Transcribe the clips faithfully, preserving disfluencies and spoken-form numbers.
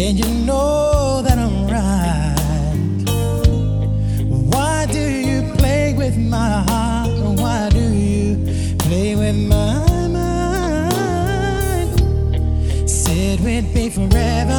and you know that I'm right. Why do you play with my heart? Why do you play with my mind? Sit with me forever,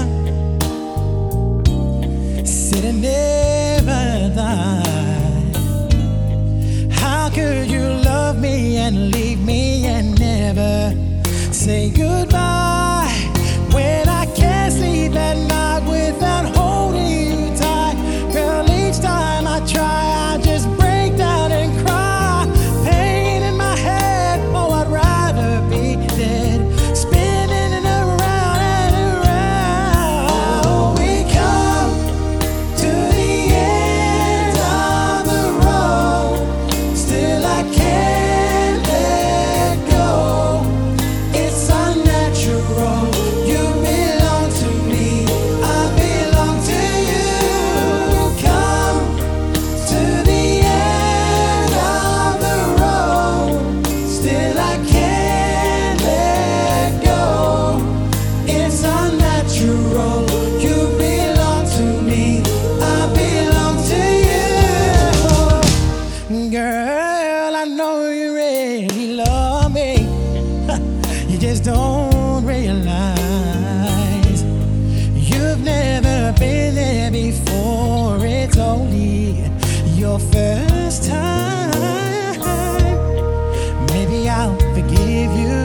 sit and never die. How could you love me and leave me and never say goodbye? When I can't sleep at night without holding you tight, girl, each time I try, I just break down and cry. Pain in my head, oh, I'd rather be dead, spinning it around and around. Oh, we come to the end of the road, still I can't let go. It's unnatural. You belong to me, I belong to you. Come to the end of the road, still I can't let go. It's unnatural. You belong to me, I belong to you. Girl, I know you really love me. You just don't realize you've never been there before. It's only your first time. Maybe I'll forgive you.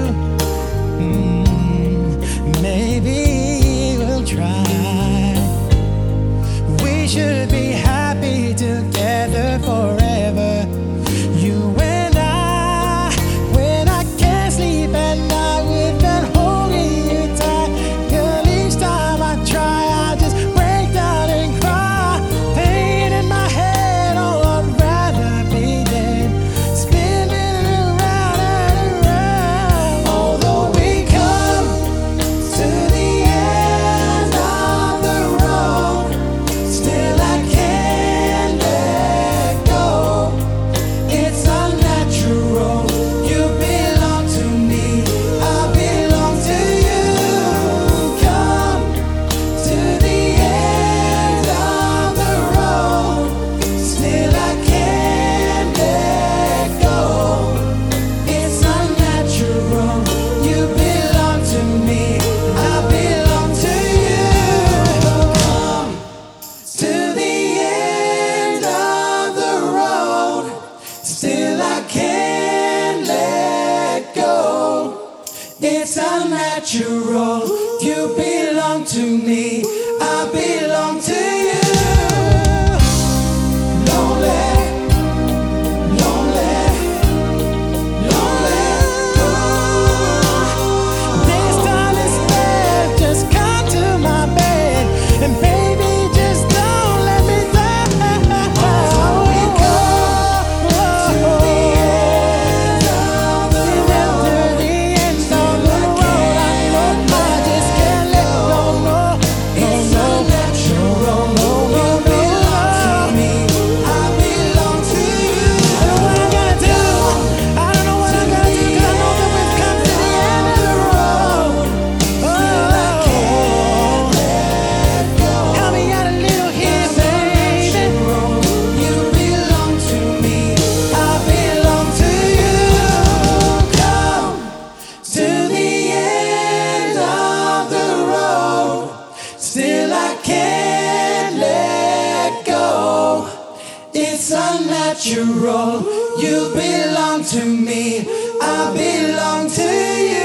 Mm, maybe we'll try. We should be happy together forever, you and I. When I can't sleep at night without holding you tight, girl, each time I try, I just break down and cry. Pain in my head, oh, I'd rather be dead, spinning it around and around. Although we come to the end of the road, still I can't let go. It's unnatural. You belong to me, I belong to you. Come to the end of the road, still I can't let go. It's unnatural. You belong to me, I belong to you. Come to the end of the road, still I can't let go. It's unnatural. You belong to me, I belong to you. Lonely, lonely, lonely. This time instead, just come to my bed, and baby, just don't let me die. We go to the end of the road, to the end of the road. I know I just can't let go, no, it's unnatural. You belong to me, I belong to you. I don't know what I gotta do. I don't know what I gotta do, 'cause I know that we've come to the end of the road. Still I can't let go. Help me out a little here, baby. You belong to me, I belong to you. Come to the end of the road, still I can't let go. It's unnatural. You belong to me, I belong to you.